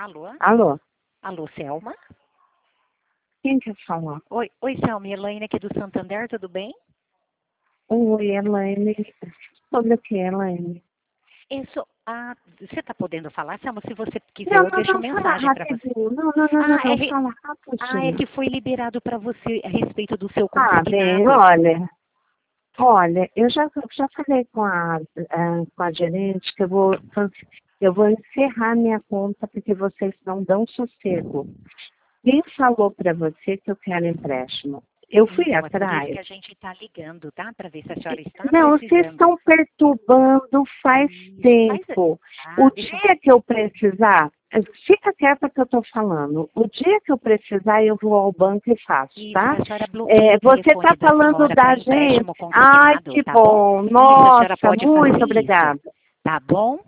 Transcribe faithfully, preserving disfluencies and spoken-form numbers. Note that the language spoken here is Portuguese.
Alô? Alô? Alô, Selma? Quem quer falar? Oi, oi, Selma, Elaine aqui do Santander, tudo bem? Oi, Elaine. Sobre o que, Elaine? Isso, ah, você está podendo falar, Selma? Se você quiser, Não, eu não, deixo não, fala mensagem para você. rapidinho. Não, não, não, não, Ah, é, não, re- fala ah, é rapidinho. que foi liberado para você a respeito do seu Ah, bem, consignado. olha, olha, eu já, já falei com a, a- com a gerente que eu vou, eu vou encerrar minha conta porque vocês não dão sossego. Quem falou para você que eu quero empréstimo? Eu fui Então, é por isso atrás. que a gente está ligando, tá? Para ver se a senhora está Não, vocês precisando. estão perturbando faz Isso, faz... tempo. Ah, O deixa... dia que eu precisar, fica quieta que eu estou falando. O dia que eu precisar, eu vou ao banco e faço, Isso, tá? a senhora bloqueia É, o você telefone está da falando senhora para da gente? empréstimo Ai, consignado, que tá bom? bom. Isso, a senhora Nossa, pode fazer muito isso, obrigada. tá bom?